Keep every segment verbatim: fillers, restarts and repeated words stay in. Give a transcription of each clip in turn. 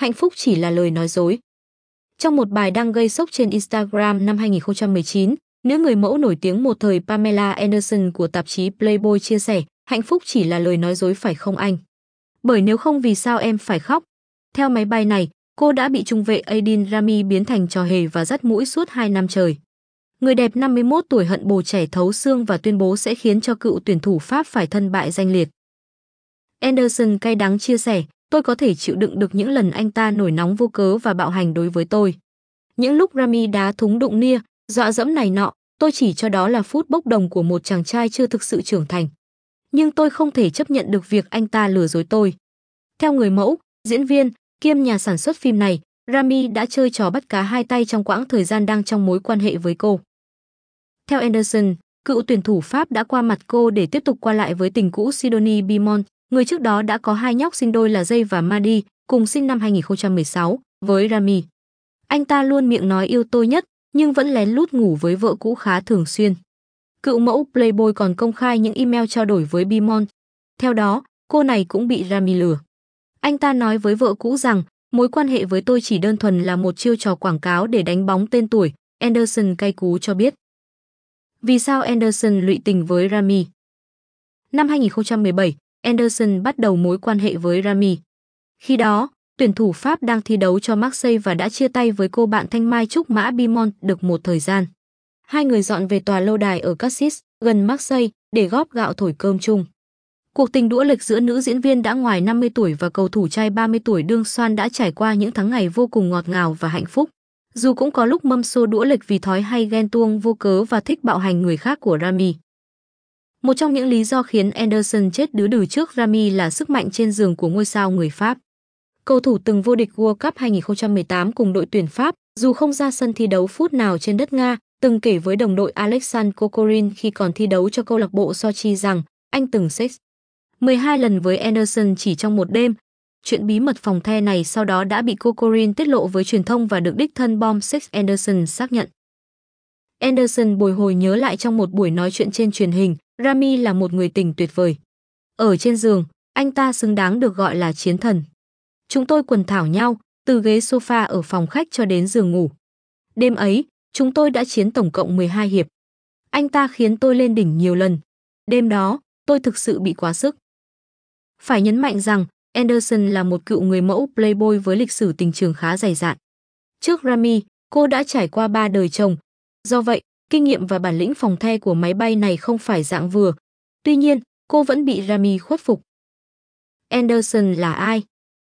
hạnh phúc chỉ là lời nói dối. Trong một bài đăng gây sốc trên Instagram năm hai nghìn không trăm mười chín, nữ người mẫu nổi tiếng một thời Pamela Anderson của tạp chí Playboy chia sẻ, hạnh phúc chỉ là lời nói dối phải không anh? Bởi nếu không vì sao em phải khóc? Theo máy bay này, cô đã bị trung vệ Adil Rami biến thành trò hề và dắt mũi suốt hai năm trời. Người đẹp năm mươi mốt tuổi hận bồ trẻ thấu xương và tuyên bố sẽ khiến cho cựu tuyển thủ Pháp phải thân bại danh liệt. Anderson cay đắng chia sẻ, tôi có thể chịu đựng được những lần anh ta nổi nóng vô cớ và bạo hành đối với tôi. Những lúc Rami đá thúng đụng nia, dọa dẫm này nọ, tôi chỉ cho đó là phút bốc đồng của một chàng trai chưa thực sự trưởng thành. Nhưng tôi không thể chấp nhận được việc anh ta lừa dối tôi. Theo người mẫu, diễn viên, kiêm nhà sản xuất phim này, Rami đã chơi trò bắt cá hai tay trong quãng thời gian đang trong mối quan hệ với cô. Theo Anderson, cựu tuyển thủ Pháp đã qua mặt cô để tiếp tục qua lại với tình cũ Sidonie Beaumont, người trước đó đã có hai nhóc sinh đôi là Jay và Maddie, cùng sinh năm hai nghìn không trăm mười sáu, với Rami. Anh ta luôn miệng nói yêu tôi nhất, nhưng vẫn lén lút ngủ với vợ cũ khá thường xuyên. Cựu mẫu Playboy còn công khai những email trao đổi với Beaumont. Theo đó, cô này cũng bị Rami lừa. Anh ta nói với vợ cũ rằng, mối quan hệ với tôi chỉ đơn thuần là một chiêu trò quảng cáo để đánh bóng tên tuổi, Anderson cay cú cho biết. Vì sao Anderson lụy tình với Rami? Năm hai nghìn không trăm mười bảy, Anderson bắt đầu mối quan hệ với Rami. Khi đó, tuyển thủ Pháp đang thi đấu cho Marseille và đã chia tay với cô bạn thanh mai trúc mã Beaumont được một thời gian. Hai người dọn về tòa lâu đài ở Cassis, gần Marseille, để góp gạo thổi cơm chung. Cuộc tình đũa lịch giữa nữ diễn viên đã ngoài năm mươi tuổi và cầu thủ trai ba mươi tuổi Đương Soan đã trải qua những tháng ngày vô cùng ngọt ngào và hạnh phúc. Dù cũng có lúc mâm xô đũa lịch vì thói hay ghen tuông vô cớ và thích bạo hành người khác của Rami. Một trong những lý do khiến Anderson chết đứ đừ trước Rami là sức mạnh trên giường của ngôi sao người Pháp. Cầu thủ từng vô địch World Cup hai nghìn không trăm mười tám cùng đội tuyển Pháp, dù không ra sân thi đấu phút nào trên đất Nga, từng kể với đồng đội Alexandre Kokorin khi còn thi đấu cho câu lạc bộ Sochi rằng anh từng sex mười hai lần với Anderson chỉ trong một đêm. Chuyện bí mật phòng the này sau đó đã bị Kokorin tiết lộ với truyền thông và được đích thân Bom Sex Anderson xác nhận. Anderson bồi hồi nhớ lại trong một buổi nói chuyện trên truyền hình, Rami là một người tình tuyệt vời. Ở trên giường, anh ta xứng đáng được gọi là chiến thần. Chúng tôi quần thảo nhau, từ ghế sofa ở phòng khách cho đến giường ngủ. Đêm ấy, chúng tôi đã chiến tổng cộng mười hai hiệp. Anh ta khiến tôi lên đỉnh nhiều lần. Đêm đó, tôi thực sự bị quá sức. Phải nhấn mạnh rằng, Anderson là một cựu người mẫu Playboy với lịch sử tình trường khá dày dạn. Trước Rami, cô đã trải qua ba đời chồng. Do vậy, kinh nghiệm và bản lĩnh phòng the của máy bay này không phải dạng vừa. Tuy nhiên, cô vẫn bị Rami khuất phục. Anderson là ai?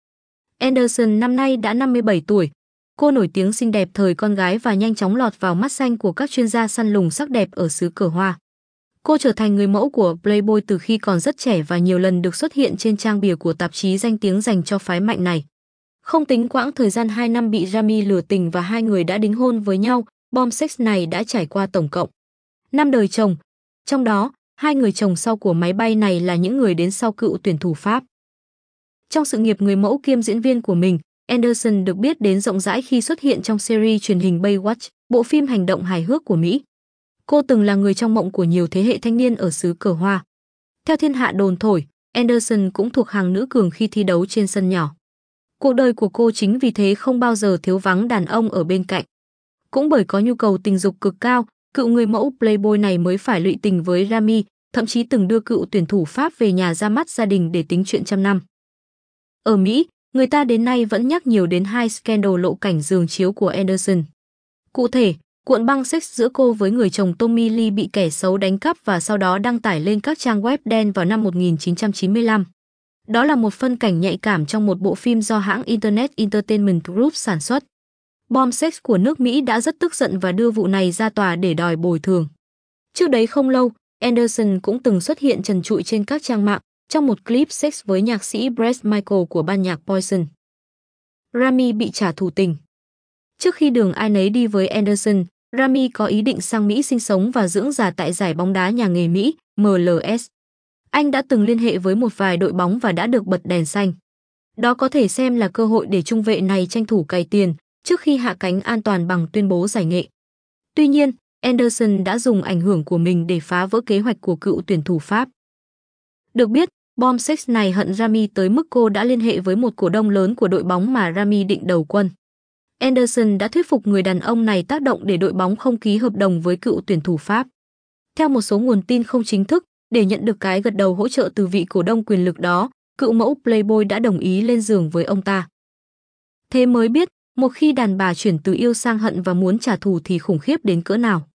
Anderson năm nay đã năm mươi bảy tuổi. Cô nổi tiếng xinh đẹp thời con gái và nhanh chóng lọt vào mắt xanh của các chuyên gia săn lùng sắc đẹp ở xứ cờ hoa. Cô trở thành người mẫu của Playboy từ khi còn rất trẻ và nhiều lần được xuất hiện trên trang bìa của tạp chí danh tiếng dành cho phái mạnh này. Không tính quãng thời gian hai năm bị Rami lừa tình và hai người đã đính hôn với nhau, Bom Sex này đã trải qua tổng cộng năm đời chồng. Trong đó, hai người chồng sau của máy bay này là những người đến sau cựu tuyển thủ Pháp. Trong sự nghiệp người mẫu kiêm diễn viên của mình, Anderson được biết đến rộng rãi khi xuất hiện trong series truyền hình Baywatch, bộ phim hành động hài hước của Mỹ. Cô từng là người trong mộng của nhiều thế hệ thanh niên ở xứ cờ hoa. Theo thiên hạ đồn thổi, Anderson cũng thuộc hàng nữ cường khi thi đấu trên sân nhỏ. Cuộc đời của cô chính vì thế không bao giờ thiếu vắng đàn ông ở bên cạnh. Cũng bởi có nhu cầu tình dục cực cao, cựu người mẫu Playboy này mới phải lụy tình với Rami, thậm chí từng đưa cựu tuyển thủ Pháp về nhà ra mắt gia đình để tính chuyện trăm năm. Ở Mỹ, người ta đến nay vẫn nhắc nhiều đến hai scandal lộ cảnh giường chiếu của Anderson. Cụ thể, cuộn băng sex giữa cô với người chồng Tommy Lee bị kẻ xấu đánh cắp và sau đó đăng tải lên các trang web đen vào năm một nghìn chín trăm chín mươi lăm. Đó là một phân cảnh nhạy cảm trong một bộ phim do hãng Internet Entertainment Group sản xuất. Bom Sex của nước Mỹ đã rất tức giận và đưa vụ này ra tòa để đòi bồi thường. Trước đấy không lâu, Anderson cũng từng xuất hiện trần trụi trên các trang mạng trong một clip sex với nhạc sĩ Bret Michael của ban nhạc Poison. Rami bị trả thù tình. Trước khi đường ai nấy đi với Anderson, Rami có ý định sang Mỹ sinh sống và dưỡng già tại giải bóng đá nhà nghề Mỹ, M L S. Anh đã từng liên hệ với một vài đội bóng và đã được bật đèn xanh. Đó có thể xem là cơ hội để trung vệ này tranh thủ cày tiền trước khi hạ cánh an toàn bằng tuyên bố giải nghệ. Tuy nhiên, Anderson đã dùng ảnh hưởng của mình để phá vỡ kế hoạch của cựu tuyển thủ Pháp. Được biết, Bom sex này hận Rami tới mức cô đã liên hệ với một cổ đông lớn của đội bóng mà Rami định đầu quân. Anderson đã thuyết phục người đàn ông này tác động để đội bóng không ký hợp đồng với cựu tuyển thủ Pháp. Theo một số nguồn tin không chính thức, để nhận được cái gật đầu hỗ trợ từ vị cổ đông quyền lực đó, cựu mẫu Playboy đã đồng ý lên giường với ông ta. Thế mới biết, một khi đàn bà chuyển từ yêu sang hận và muốn trả thù thì khủng khiếp đến cỡ nào.